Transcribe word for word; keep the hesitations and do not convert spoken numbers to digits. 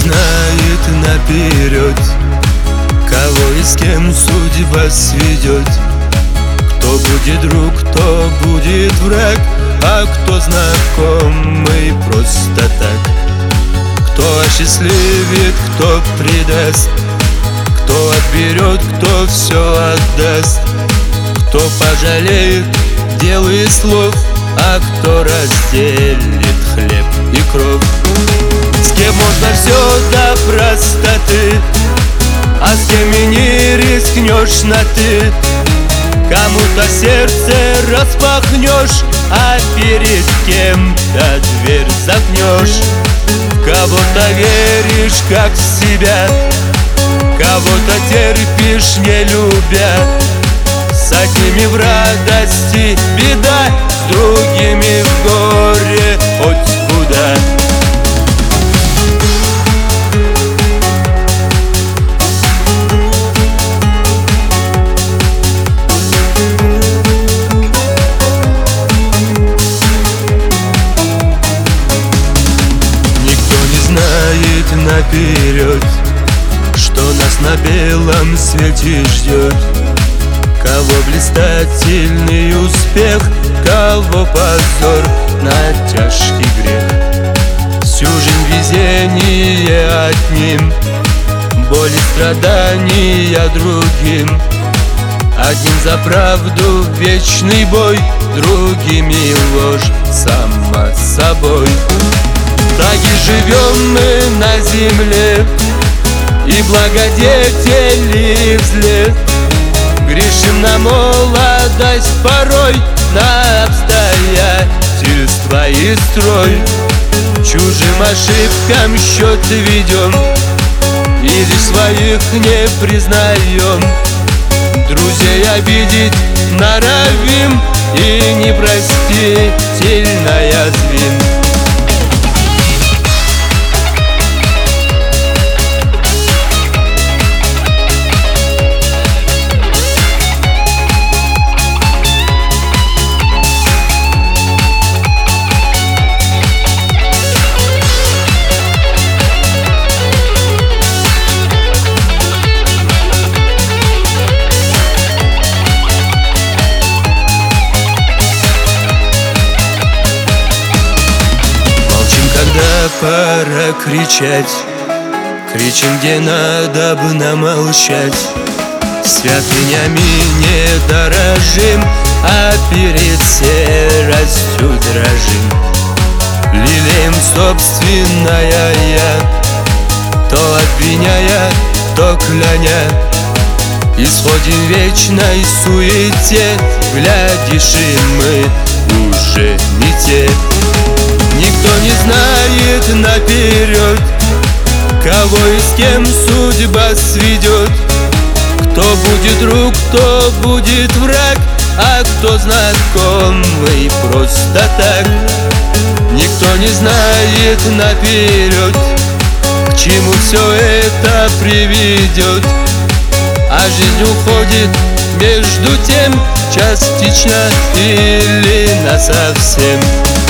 знает наперед, кого и с кем судьба сведет. Кто будет друг, кто будет враг, а кто знакомый просто так. Кто осчастливит, кто предаст, кто отберет, кто все отдаст. Кто пожалеет дел и слов, а кто разделит хлеб и кровь. С кем можно все до простоты, а с кем и не рискнешь на ты. Кому-то сердце распахнешь, а перед кем-то дверь заткнешь. Кого-то веришь как в себя, кого-то терпишь не любя. С одними в радости беда, с другими в горе хоть куда. Никто не знает наперед, что нас на белом свете ждет. Кого блистательный успех, кого позор на тяжкий грех. Всю жизнь везение одним, боль и страдания другим. Одним за правду вечный бой, другими ложь сама собой. Так и живем мы на земле, и благодетели взлет. Грешим на молодость порой, на обстоятельства и строй. Чужим ошибкам счет ведем, и лишь своих не признаем. Друзей обидеть норовим, и непростительно язвим. Пора кричать, кричим, где надобно молчать. Святынями не дорожим, а перед серостью дрожим. Лелеем собственное я, то обвиняя, то кляня. Исходим в вечной суете, глядишь, и мы уже не те. Никто не знает наперед, кого и с кем судьба сведет. Кто будет друг, кто будет враг, а кто знакомый просто так. Никто не знает наперед, к чему все это приведет. А жизнь уходит между тем, частично или насовсем.